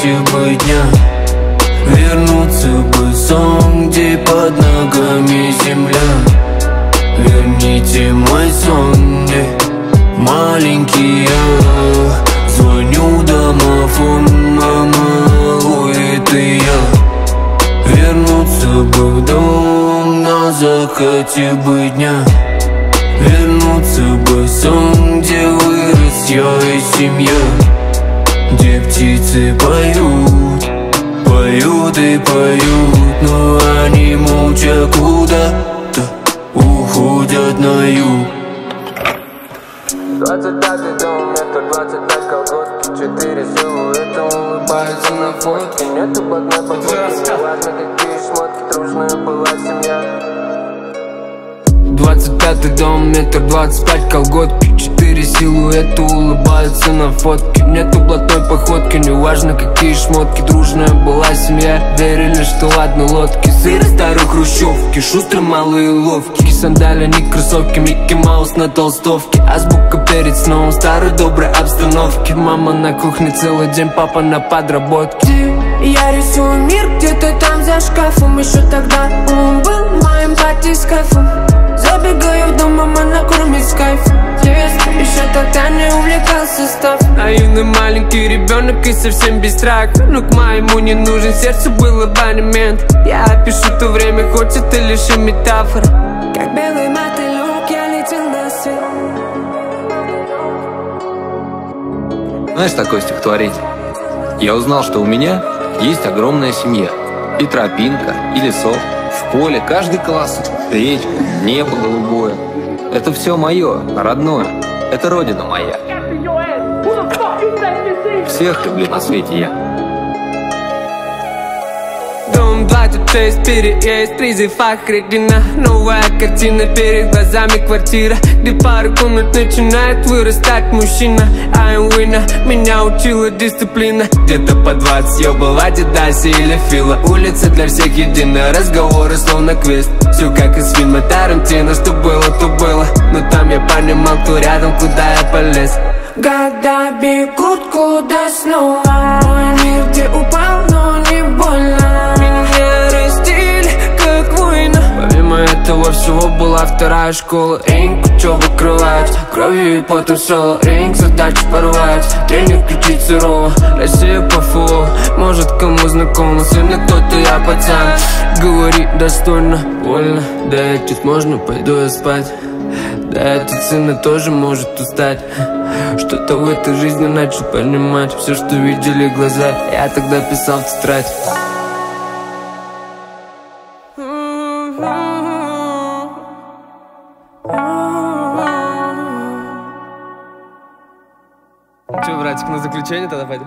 эти бы дня. Вернуться бы в сон, где под ногами земля. Верните мой сон, где маленький я. Звоню в домофон, мама, ой, это я. Вернуться бы в дом на закате бы дня. Вернуться бы в сон, где вырос я и семья. Где птицы поют, поют и поют, но они молча куда-то уходят на юг. 25-й дом, метр 25 колготки, 4 силуэта улыбаются на фотке. Нету блатной подводки, не важно какие шмотки, дружная была семья. 25-й дом, метр 25 колготки, 4 силуэта улыбаются на фотке. Нету блатной походки, неважно какие шмотки, дружная была семья. Верили, что ладно лодки, сыры старой хрущевки, шустрый, малый и ловкий. Сандали, не кроссовки, Микки Маус на толстовке. Азбука перед сном, старой доброй обстановки. Мама на кухне целый день, папа на подработке. Я рисую мир где-то там за шкафом. Еще тогда он был моим батискафом. Забегаю в дом, мама накормит с кайфом. Еще тогда не увлекался став. Наивный маленький ребенок и совсем без страха. Но к моему не нужен, сердцу был абонемент. Я опишу то время, хоть это лишь и метафора. Как белый мотылек я летел на свет. Знаешь такое стихотворение? Я узнал, что у меня есть огромная семья. И тропинка, и лесок, в поле каждый колосок, речка, небо голубое. Это все мое, родное, это родина моя. Всех люблю на свете я. Дом 26, переезд, призыв Ахредина. Новая картина перед глазами, квартира, где пару комнат начинает вырастать мужчина. I'm winner, меня учила дисциплина. Где-то по 20 ёбал Адидасе или Фила. Улица для всех единая, разговоры словно квест. Все как из фильма Тарантино, что было, то было. Но там я понимал, кто рядом, куда я полез. Года бегут куда снова. Мой мир, где упал, но не больно. Меня растили, как война. Помимо этого всего была вторая школа. Ринг, учеба крылать, кровью и потом соло. Ринг, задачи порвать, тренер кричит сурово. Россия по фолу, может кому знакомо. Сына кто-то, я пацан. Говори достойно, вольно. Да чуть можно, пойду я спать. Да этот сын тоже может устать. Что-то в этой жизни начал понимать. Все, что видели глаза, я тогда писал в тетрадь. Че, братик, на заключение тогда пойдем?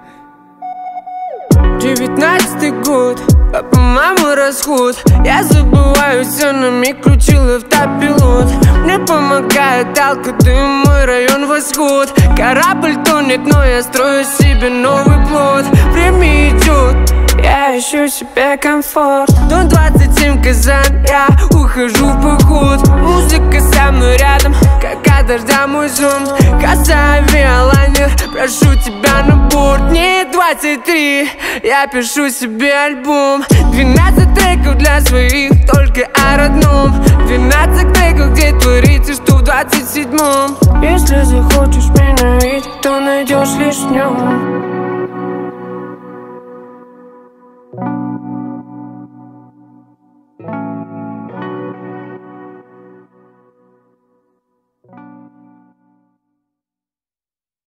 19-й год, папа, мама, расход. Я забываю все, на миг включил автопилот. Мне помогает алкодым, мой район восход. Корабль тонет, но я строю себе новый плод. Время идет, я ищу себе комфорт. Дом 27, Казань, я ухожу в поход. Музыка со мной рядом, как от дождя мой зонт. Касса, авиалайнер, прошу тебя на борт. Мне 23, я пишу себе альбом. 12 треков для своих, только о родном. 12 треков, где творится, что в 27-м. Если захочешь меня видеть, то найдешь лишь в нем.